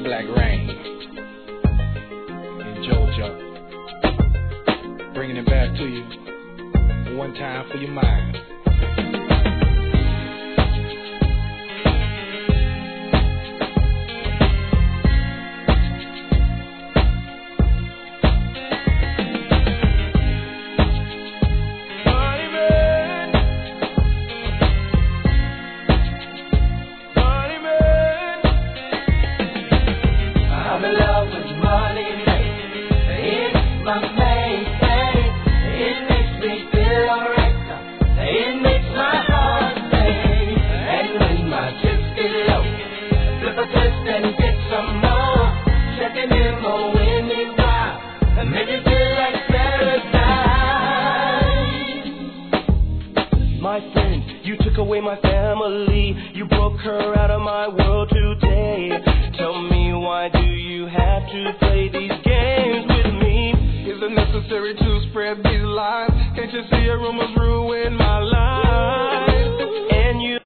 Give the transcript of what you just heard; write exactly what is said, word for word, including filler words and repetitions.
Black Rain in Georgia. Bringing it back to you one time for your mind. I'm in love with money, it's my main thing. It makes me feel alright. It makes my heart sing. And when my chips get low, flip a twist and get some more. Checking in more winning wild and make it feel like paradise. My friend, you took away my family. You broke her out of my world today. Tell me, why do you have to play these games with me? Is it necessary to spread these lies? Can't you see a rumor's ruin my life?